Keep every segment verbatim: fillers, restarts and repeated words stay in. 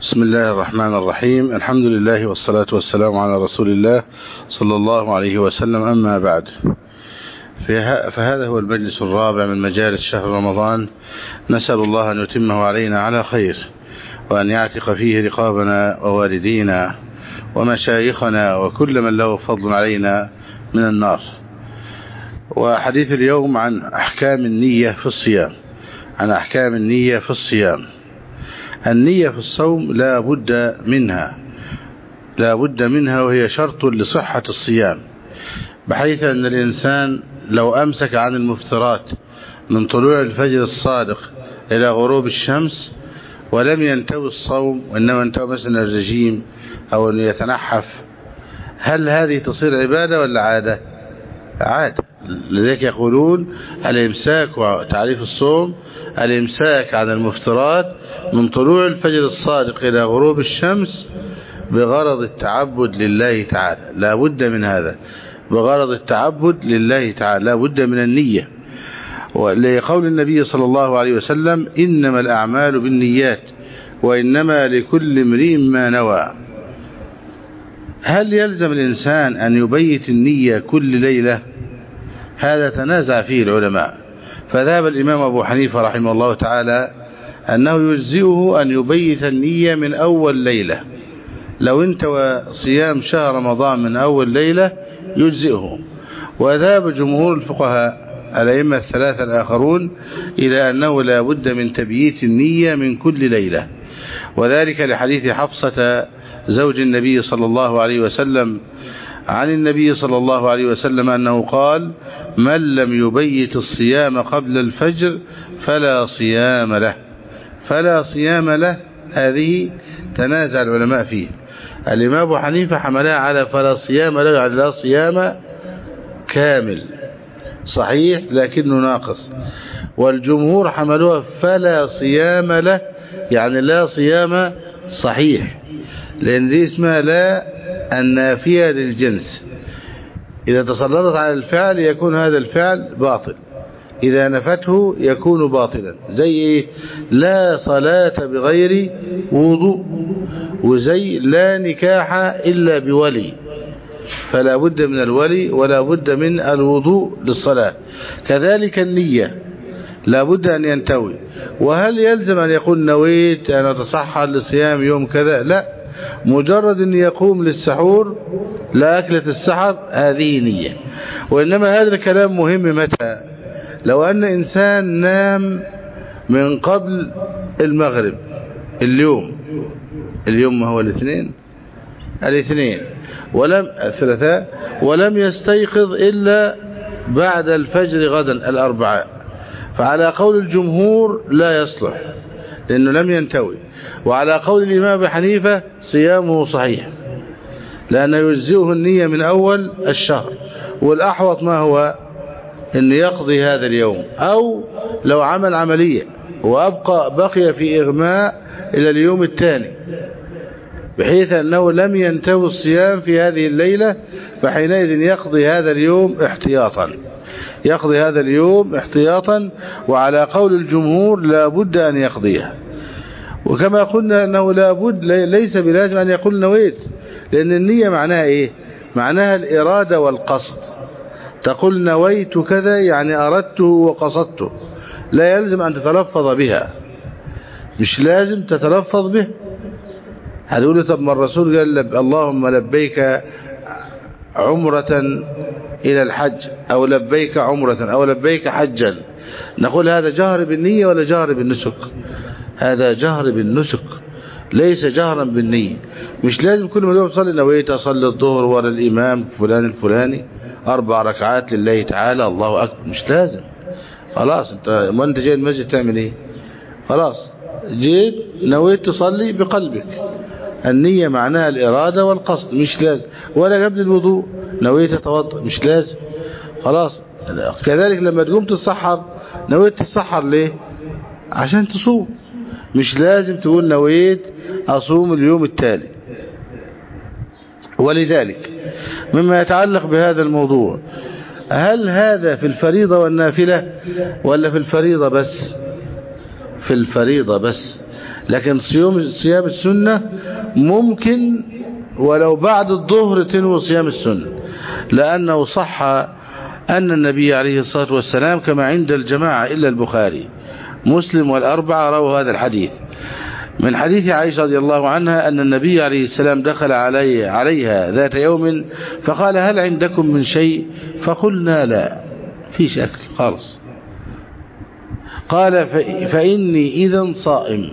بسم الله الرحمن الرحيم. الحمد لله والصلاة والسلام على رسول الله صلى الله عليه وسلم. أما بعد، فهذا هو المجلس الرابع من مجالس شهر رمضان. نسأل الله أن يتمه علينا على خير، وأن يعتق فيه رقابنا ووالدينا ومشايخنا وكل من له فضل علينا من النار. وحديث اليوم عن أحكام النية في الصيام عن أحكام النية في الصيام النية في الصوم لا بد منها لا بد منها وهي شرط لصحة الصيام، بحيث أن الإنسان لو أمسك عن المفطرات من طلوع الفجر الصادق إلى غروب الشمس ولم ينتوي الصوم، وإنما انتوى مثلا الرجيم أو أن يتنحف، هل هذه تصير عبادة ولا عادة؟ عادة. لذلك يقولون الإمساك، وتعريف الصوم الإمساك عن المفطرات من طلوع الفجر الصادق إلى غروب الشمس بغرض التعبد لله تعالى. لا بد من هذا، بغرض التعبد لله تعالى، لا بد من النية. ولقول النبي صلى الله عليه وسلم: إنما الأعمال بالنيات وإنما لكل امرئ ما نوى. هل يلزم الإنسان أن يبيت النية كل ليلة؟ هذا تنازع فيه العلماء، فذهب الإمام أبو حنيفة رحمه الله تعالى أنه يجزئه أن يبيت النية من أول ليلة. لو انتوى صيام شهر رمضان من أول ليلة يجزئه. وذهب جمهور الفقهاء الأئمة الثلاثة الآخرون إلى أنه لا بد من تبييت النية من كل ليلة، وذلك لحديث حفصة زوج النبي صلى الله عليه وسلم عن النبي صلى الله عليه وسلم أنه قال: من لم يبيت الصيام قبل الفجر فلا صيام له. فلا صيام له هذه تنازع العلماء فيه. الإمام أبو حنيفة حملها على فلا صيام له، يعني لا صيام كامل صحيح لكنه ناقص، والجمهور حملوها فلا صيام له، يعني لا صيام صحيح، لأن دي اسمها لا النافية للجنس. إذا تسلطت على الفعل يكون هذا الفعل باطل، إذا نفته يكون باطلا. زي لا صلاة بغير وضوء، وزي لا نكاح إلا بولي، فلا بد من الولي ولا بد من الوضوء للصلاة. كذلك النية لا بد أن ينتوي. وهل يلزم أن يقول نويت أن أتصحر لصيام يوم كذا؟ لا، مجرد أن يقوم للسحور لا أكلة السحر هذه نية. وإنما هذا الكلام مهم متى؟ لو أن إنسان نام من قبل المغرب اليوم اليوم ما هو الاثنين الاثنين ولم الثلاثاء ولم يستيقظ إلا بعد الفجر غدا الأربعاء، فعلى قول الجمهور لا يصلح لأنه لم ينتوي. وعلى قول الإمام أبي حنيفة صيامه صحيح، لأنه يجزئه النية من أول الشهر. والأحوط ما هو أن يقضي هذا اليوم، أو لو عمل عملية وأبقى بقي في إغماء إلى اليوم الثاني، بحيث أنه لم ينتوي الصيام في هذه الليلة، فحينئذ يقضي هذا اليوم احتياطا يقضي هذا اليوم احتياطا وعلى قول الجمهور لا بد أن يقضيها. وكما قلنا أنه لا بد، ليس بلازم أن يقول نويت، لأن النية معناها إيه؟ معناها الإرادة والقصد. تقول نويت كذا يعني أردته وقصدته، لا يلزم أن تتلفظ بها، مش لازم تتلفظ به. هتقول طب ما الرسول قال لب اللهم لبيك عمرة إلى الحج، أو لبيك عمرة، أو لبيك حجا، نقول هذا جهر بالنية ولا جهر بالنسك؟ هذا جهر بالنسك، ليس جهرا بالنية. مش لازم كل ما تقول تصلي نويت أصلي الظهر ورا الإمام فلان الفلاني أربع ركعات لله تعالى الله أكبر، مش لازم. خلاص انت ما انت جاي المسجد تعمل ايه؟ خلاص جيت نويت تصلي بقلبك، النية معناها الإرادة والقصد، مش لازم. ولا قبل الوضوء نويت تتوضا، مش لازم. خلاص. كذلك لما تقوم تتسحر نويت تتسحر ليه؟ عشان تصوم، مش لازم تقول نويت أصوم اليوم التالي. ولذلك مما يتعلق بهذا الموضوع، هل هذا في الفريضة والنافلة ولا في الفريضة بس؟ في الفريضة بس، لكن صيام صيام السنة ممكن ولو بعد الظهر تنوي صيام السنة، لأنه صح أن النبي عليه الصلاة والسلام كما عند الجماعة إلا البخاري مسلم والأربعة رووا هذا الحديث من حديث عائشة رضي الله عنها أن النبي عليه السلام دخل علي عليها ذات يوم فقال هل عندكم من شيء؟ فقلنا لا، فيش أكل خالص. قال فإني إذن صائم،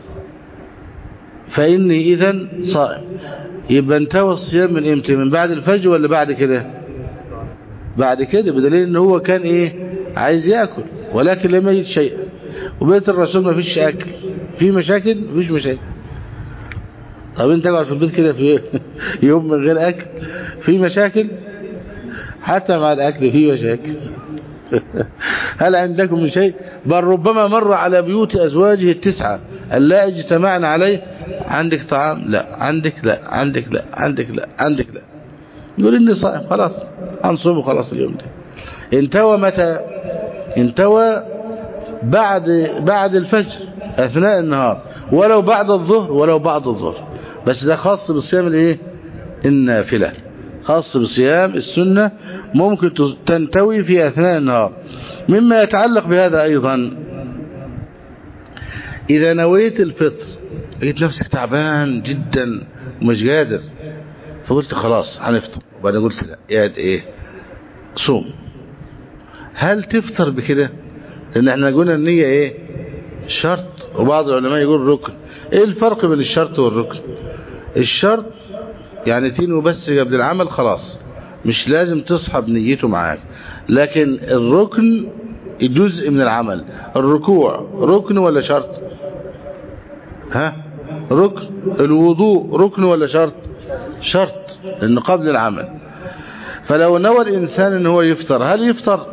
فإني إذن صائم. يبقى انتهى الصيام من امتى؟ من بعد الفجر ولا بعد كده؟ بعد كده، بدليل ان هو كان ايه عايز يأكل ولكن لم يجد شيئا، وبيت الرسول ما فيش أكل. في مشاكل؟ مفيش مشاكل. طب انت قاعد في البيت كده في يوم من غير أكل؟ في مشاكل؟ حتى مع الأكل في مشاكل. هل عندكم من شيء؟ بل ربما مر على بيوت أزواجه التسعة ألا اجتمعنا عليه، عندك طعام؟ لا. عندك؟ لا. عندك؟ لا. عندك؟ لا. عندك؟ لا. يقول إني صائم، خلاص هنصوم خلاص اليوم ده. انتوى متى؟ انتوى بعد بعد الفجر أثناء النهار، ولو بعد الظهر ولو بعد الظهر، بس ده خاص بالصيام الايه النافلة، خاص بصيام السنة ممكن تنتوي في أثناء النهار. مما يتعلق بهذا أيضا إذا نويت الفطر لقيت نفسك تعبان جدا ومش قادر، فقلت خلاص هنفطر، وبعدين قلت لا يا ايه صوم، هل تفطر بكده؟ لأن احنا قلنا النية ايه شرط، وبعض العلماء يقول ركن. ايه الفرق بين الشرط والركن؟ الشرط يعني تنوي بس قبل العمل خلاص، مش لازم تصحب نيته معاك، لكن الركن جزء من العمل. الركوع ركن ولا شرط؟ ها ركن. الوضوء ركن ولا شرط؟ شرط، لأنه قبل العمل. فلو نوى الإنسان ان هو يفطر، هل يفطر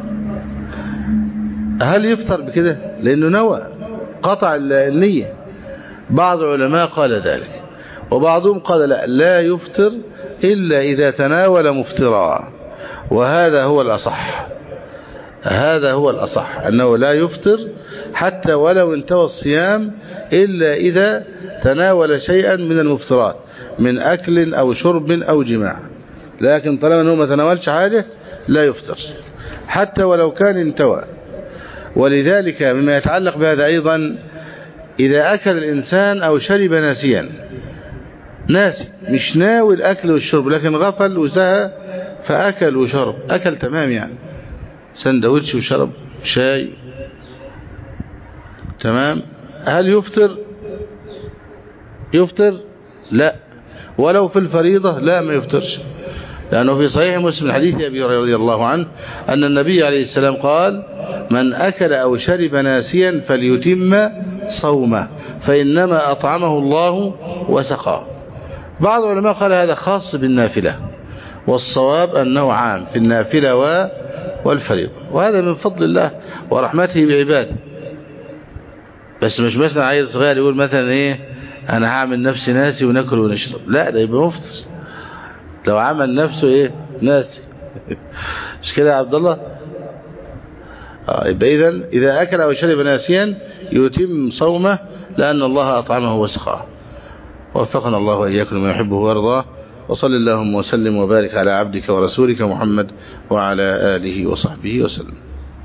هل يفطر بكده؟ لأنه نوى قطع النية. بعض العلماء قال ذلك، وبعضهم قال لا لا يفطر إلا إذا تناول مفطرا، وهذا هو الأصح. هذا هو الأصح أنه لا يفطر حتى ولو انتهى الصيام إلا إذا تناول شيئا من المفطرات من أكل أو شرب أو جماع، لكن طالما أنه ما تناولش حاجة لا يفطر حتى ولو كان انتوى. ولذلك مما يتعلق بهذا أيضا إذا أكل الإنسان أو شرب ناسيا، ناسي مش ناوي الأكل والشرب لكن غفل وسهى فأكل وشرب، أكل تمام يعني سندوتش وشرب شاي تمام، هل يفطر؟ يفطر؟ لا. ولو في الفريضة لا ما يفطرش، لأنه في صحيح مسلم حديث أبي هريرة رضي الله عنه أن النبي عليه السلام قال من أكل أو شرب ناسيا فليتم صومه فإنما أطعمه الله وسقاه. بعض العلماء قال هذا خاص بالنافلة، والصواب أنه عام في النافلة والفريضة، وهذا من فضل الله ورحمته بعباده. بس مش مثلا عيل صغير يقول مثلا ايه انا هعمل نفسي ناسي وناكل ونشرب، لا ده يبقى مفطر لو عمل نفسه ايه ناسي. مش كده يا عبد الله؟ اه يبقى اذا اذا اكل او شرب ناسيا يتم صومه لان الله اطعمه وسقاه. وفقنا الله واياكم ما يحبه ويرضاه، وصلى اللهم وسلم وبارك على عبدك ورسولك محمد وعلى آله وصحبه وسلم.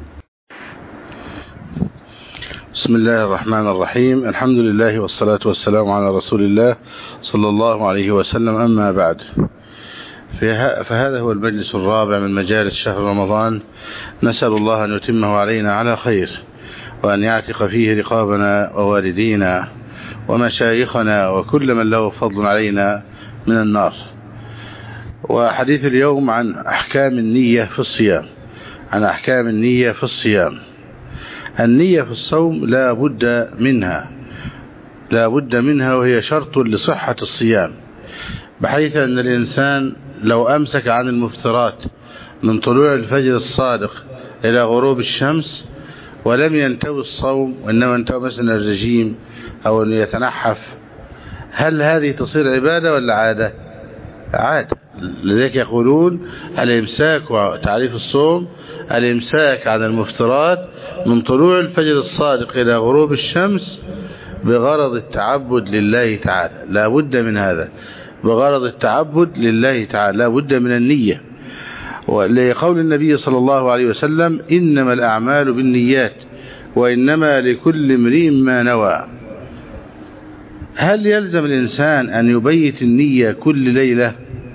بسم الله الرحمن الرحيم، الحمد لله والصلاة والسلام على رسول الله صلى الله عليه وسلم، أما بعد. فهذا هو المجلس الرابع من مجالس شهر رمضان، نسأل الله أن يتمه علينا على خير، وأن يعتق فيه رقابنا ووالدينا ومشايخنا وكل من له فضل علينا من النار. وحديث اليوم عن أحكام النية في الصيام، عن أحكام النية في الصيام. النية في الصوم لا بد منها، لا بد منها، وهي شرط لصحة الصيام، بحيث أن الإنسان لو أمسك عن المفطرات من طلوع الفجر الصادق إلى غروب الشمس ولم ينتوي الصوم وإنما انتوى مثلا الرجيم أو أن يتنحف، هل هذه تصير عبادة ولا عادة؟ عادة. لذلك يقولون الإمساك وتعريف الصوم الإمساك عن المفترات من طلوع الفجر الصادق إلى غروب الشمس بغرض التعبد لله تعالى، لا بد من هذا، بغرض التعبد لله تعالى، لا بد من النية. ولقول النبي صلى الله عليه وسلم إنما الأعمال بالنيات وإنما لكل امرئ ما نوى. هل يلزم الإنسان أن يبيت النية كل ليلة؟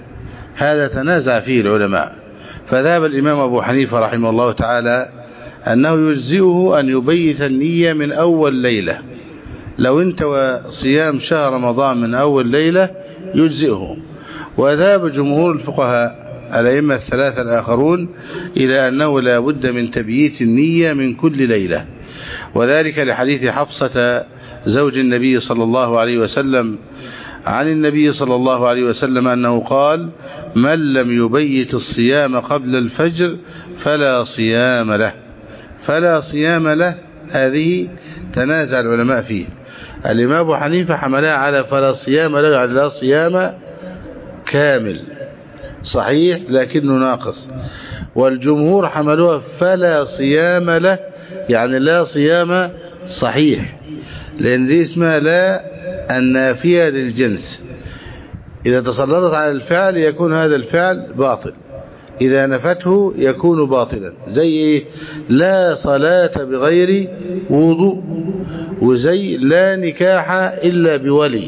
هذا تنازع فيه العلماء، فذهب الإمام أبو حنيفة رحمه الله تعالى أنه يجزئه أن يبيت النية من أول ليلة، لو انتوى صيام شهر رمضان من أول ليلة يجزئه. وذهب جمهور الفقهاء الأئمة الثلاثة الآخرون إلى أنه لا بد من تبييت النية من كل ليلة، وذلك لحديث حفصة زوج النبي صلى الله عليه وسلم عن النبي صلى الله عليه وسلم أنه قال من لم يبيت الصيام قبل الفجر فلا صيام له. فلا صيام له هذه تنازع العلماء فيه. الإمام أبو حنيفة حملها على فلا صيام له، يعني لا صيام كامل صحيح لكنه ناقص، والجمهور حملوها فلا صيام له يعني لا صيام صحيح، لأن دي اسمها لا النافية للجنس، إذا تسلطت على الفعل يكون هذا الفعل باطل، إذا نفته يكون باطلا. زي لا صلاة بغير وضوء، وزي لا نكاح إلا بولي،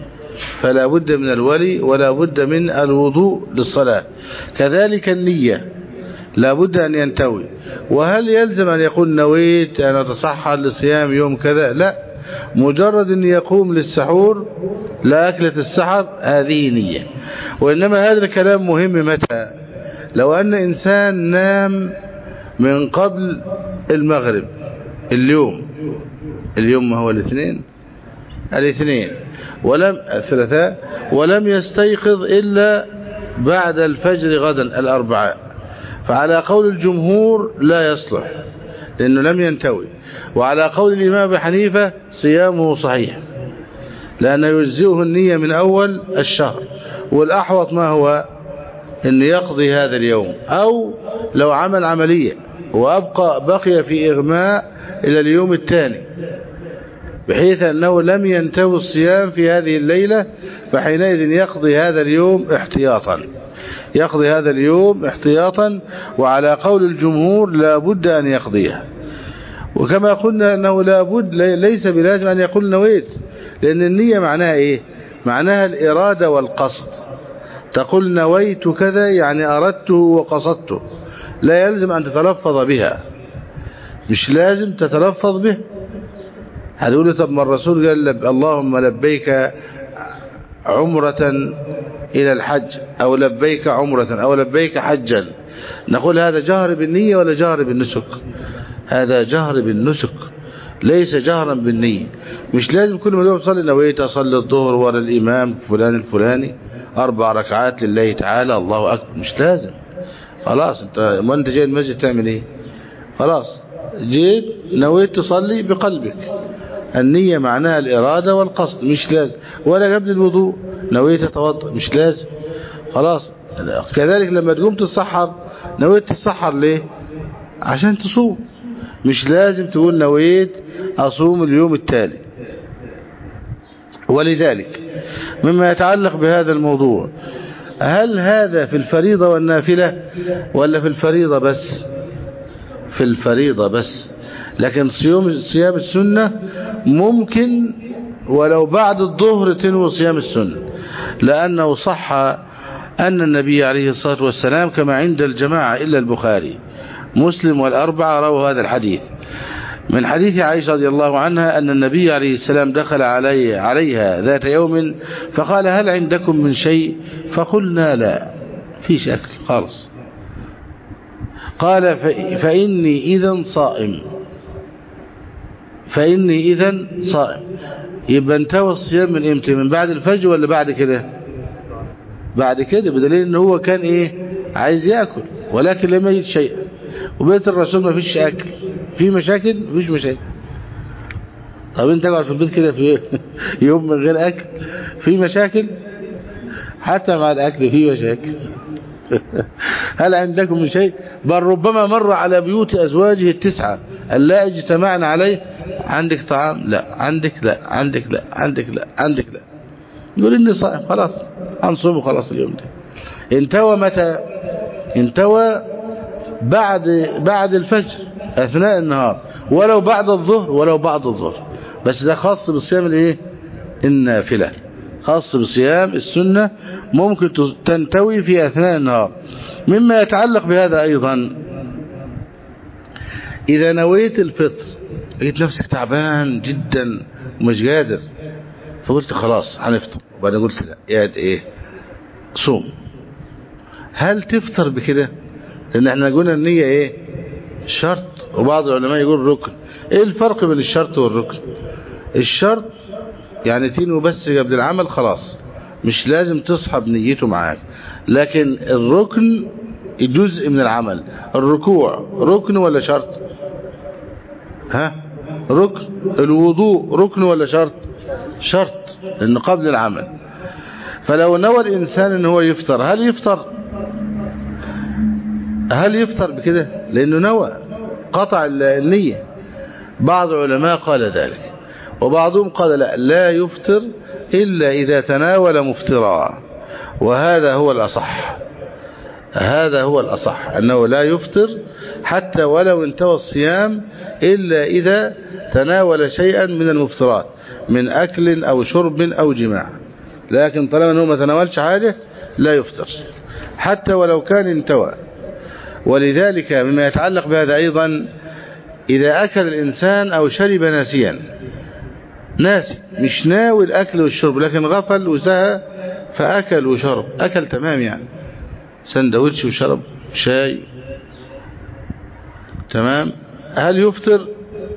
فلا بد من الولي ولا بد من الوضوء للصلاة. كذلك النية لا بد أن ينتوي. وهل يلزم أن يقول نويت أن أتصحر لصيام يوم كذا؟ لا، مجرد أن يقوم للسحور لا أكلة السحر هذه نية. وإنما هذا الكلام مهم متى؟ لو أن إنسان نام من قبل المغرب اليوم، اليوم ما هو الاثنين الاثنين ولم الثلاثاء ولم يستيقظ إلا بعد الفجر غدا الأربعاء، فعلى قول الجمهور لا يصلح لأنه لم ينتوي. وعلى قول الإمام أبي حنيفة صيامه صحيح لأنه يجزئه النية من أول الشهر، والأحوط ما هو أن يقضي هذا اليوم، أو لو عمل عملية وأبقى بقي في إغماء إلى اليوم الثاني بحيث أنه لم ينتهي الصيام في هذه الليلة، فحينئذ يقضي هذا اليوم احتياطا، يقضي هذا اليوم احتياطا. وعلى قول الجمهور لا بد أن يقضيها. وكما قلنا أنه لا بد ليس بلازم أن يقول نويت، لأن النية معناها إيه؟ معناها الإرادة والقصد. تقول نويت كذا يعني أردته وقصدته، لا يلزم أن تتلفظ بها، مش لازم تتلفظ به. هتقول طب ما الرسول قال لب اللهم لبيك عمرة إلى الحج، أو لبيك عمرة، أو لبيك حجا، نقول هذا جهر بالنية ولا جهر بالنسك؟ هذا جهر بالنسك ليس جهرا بالنية. مش لازم كل ما يوم تصلي نويت أصلي الظهر ورا الإمام فلان الفلاني أربع ركعات لله تعالى الله أكبر، مش لازم. خلاص انت ما انت جاي المسجد تعمل ايه؟ خلاص جيت نويت تصلي بقلبك، النية معناها الإرادة والقصد، مش لازم. ولا قبل الوضوء نويت تتوضا، مش لازم. خلاص. كذلك لما تقوم تتسحر نويت تتسحر ليه؟ عشان تصوم، مش لازم تقول نويت أصوم اليوم التالي. ولذلك مما يتعلق بهذا الموضوع، هل هذا في الفريضة والنافلة ولا في الفريضة بس؟ في الفريضة بس. لكن صيام صيام السنة ممكن ولو بعد الظهر تنوي صيام السنة، لأنه صح أن النبي عليه الصلاة والسلام كما عند الجماعة إلا البخاري مسلم والأربعة رووا هذا الحديث من حديث عائشة رضي الله عنها أن النبي عليه السلام دخل علي عليها ذات يوم فقال هل عندكم من شيء؟ فقلنا لا، فيش أكل خالص. قال فإني إذن صائم، فإني إذن صائم. يبقى انتهى الصيام من امتى؟ من بعد الفجر ولا بعد كده؟ بعد كده، بدليل ان هو كان ايه؟ عايز يأكل ولكن لم يجد شيء. وبيت الرسول ما فيش أكل، في مشاكل؟ مفيش مشاكل. طب انت قاعد في البيت كده في يوم من غير أكل، في مشاكل؟ حتى مع الأكل فيه مشاكل. هل عندكم من شيء؟ بل ربما مر على بيوت أزواجه التسعة اللائي اجتمعن عليه، عندك طعام؟ لا. عندك؟ لا. عندك؟ لا. عندك؟ لا. عندك؟ لا. يقول إني صائم، خلاص هنصوم خلاص اليوم ده. انتوى متى؟ انتوى بعد بعد الفجر أثناء النهار، ولو بعد الظهر ولو بعد الظهر، بس ده خاص بالصيام الايه؟ النافلة، خاص بصيام السنة، ممكن تنتوي في أثناء النهار. مما يتعلق بهذا أيضا، إذا نويت الفطر لقيت نفسك تعبان جدا ومش قادر، فقلت خلاص هنفطر، وبعدين قلت لا يا ايه صوم، هل تفطر بكده؟ لأن احنا قلنا النية ايه؟ شرط، وبعض العلماء يقول ركن. ايه الفرق بين الشرط والركن؟ الشرط يعني تنوي بس قبل العمل خلاص، مش لازم تصحب نيته معاك. لكن الركن جزء من العمل. الركوع ركن ولا شرط؟ ها؟ ركن. الوضوء ركن ولا شرط؟ شرط، لأنه قبل العمل. فلو نوى الإنسان ان هو يفطر، هل يفطر؟ هل يفطر بكده؟ لأنه نوى، قطع النية. بعض العلماء قال ذلك، وبعضهم قال لا لا يفطر إلا إذا تناول مفطرا، وهذا هو الأصح. هذا هو الأصح، أنه لا يفطر حتى ولو انتوى الصيام إلا إذا تناول شيئا من المفطرات، من أكل أو شرب أو جماع. لكن طالما أنه ما تناولش حاجة لا يفطر حتى ولو كان انتوى. ولذلك مما يتعلق بهذا أيضا، إذا أكل الإنسان أو شرب ناسيا، ناسي مش ناوي الأكل والشرب، لكن غفل وسهى فأكل وشرب، أكل تمام يعني سندوتش وشرب شاي تمام، هل يفطر؟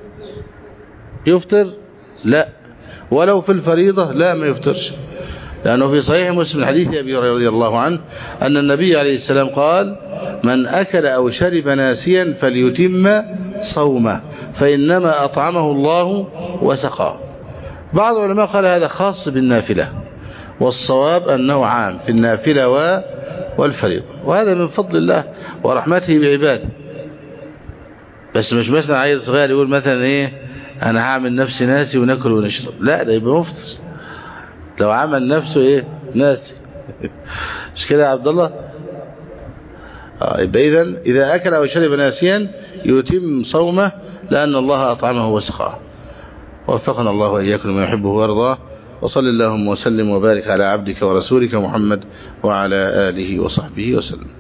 يفطر؟ لا. ولو في الفريضة لا، ما يفطرش، لأنه في صحيح مسلم حديث أبي هريرة رضي الله عنه أن النبي عليه السلام قال: من أكل أو شرب ناسيا فليتم صومه فإنما أطعمه الله وسقاه. بعض العلماء قال هذا خاص بالنافلة، والصواب أنه عام في النافلة والفريضة، وهذا من فضل الله ورحمته بعباده. بس مش مثلا عيل صغير يقول مثلا ايه انا هعمل نفسي ناسي وناكل ونشرب، لا ده يبقى مفطر لو عمل نفسه ايه ناسي. مش كده يا عبد الله؟ اه يبقى اذا اذا اكل او شرب ناسيا يتم صومه لان الله اطعمه وسقاه. وفقنا الله واياكم لما يحبه ويرضاه، وصل اللهم وسلم وبارك على عبدك ورسولك محمد وعلى آله وصحبه وسلم.